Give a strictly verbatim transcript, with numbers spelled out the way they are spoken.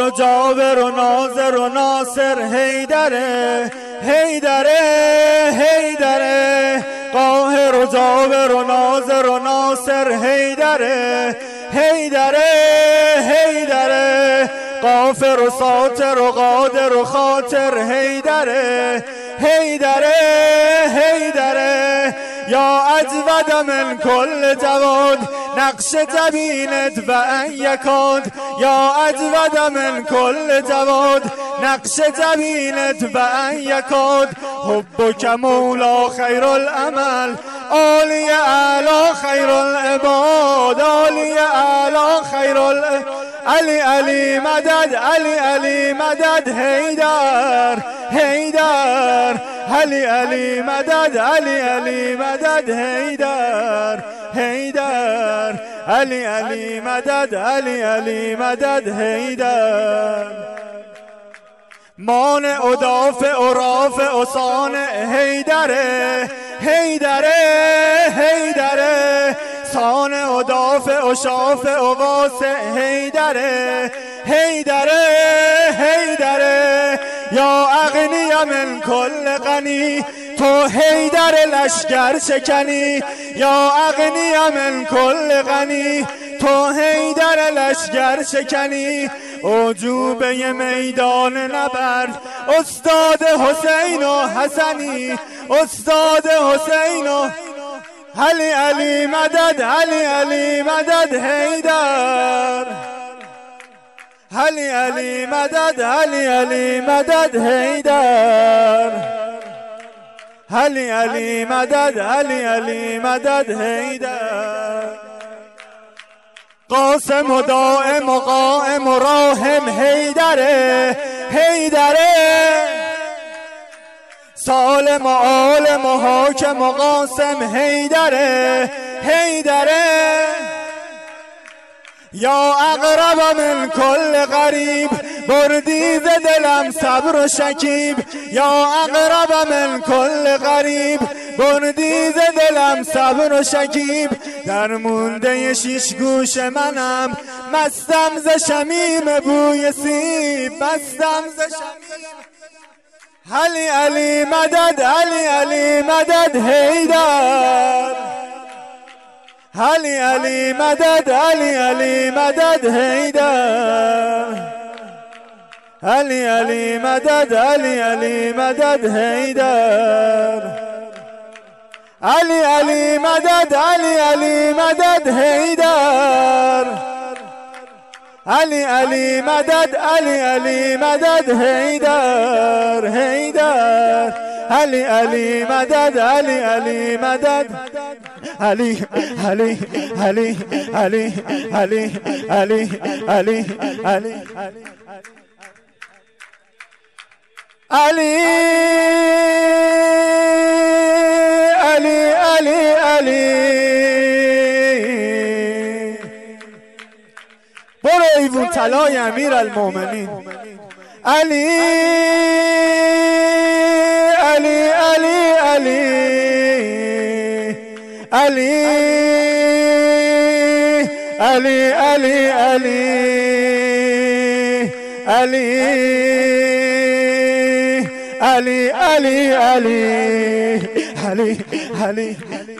و جابر و ناظر و ناصر حیدره حیدره حیدره قاهر و جابر و ناظر و ناصر حیدره حیدره حیدره غافر و ساتر و قادر و خاطر حیدره حیدره حیدره یا اجود من کل جواد نقش جبینت و ان یکاد یا اجود من کل جواد نقش جبینت و ان یکاد حبک مولا خیر العمل عالی اعلی خیر العباد عالی اعلی خیر العباد علی علی مدد علی علی مدد حیدر حیدر علی علی مدد علی علی مدد حیدر حیدر علی علی مدد علی علی مدد حیدر مانع و دافع و رافع و صانع حیدره حیدره حیدره صانع و دافع و شافع و واسع حیدره حیدره حیدره یا اغنی من کل غنی تو حیدر لشکر شکنی یا اغنی من کل غنی تو حیدر لشکر شکنی عجوبه میدان نبرد استاد حسین و حسنی استاد حسین و علی علی مدد علی علی مدد حیدر علی علی مدد علی علی مدد حیدر علی علی مدد علی علی مدد حیدر قاسم و دائم و قائم و راهم حیدره حیدره سالم و عالم و حاکم و قاسم حیدره حیدره یا اقرب من کل غریب بردی ز دلم صبر و شکیب یا اقرب من کل غریب بردی ز دلم صبر و شکیب در مونده شیش گوش منم مستم ز شمیم بوی سیب مستم ز شمیم علی علی مدد علی علی مدد حیدر علی علی مدد علی علی مدد حیدر علی علی مدد علی علی مدد حیدر علی علی مدد علی علی مدد حیدر علی علی مدد علی علی مدد حیدر حیدر علی علی مدد علی علی مدد علی علی علی علی علی علی علی علی علی علی علی علی برو ایوون طلای امیر المومنین علی علی علی علی علی علی علی علی علی علی علی علی علی علی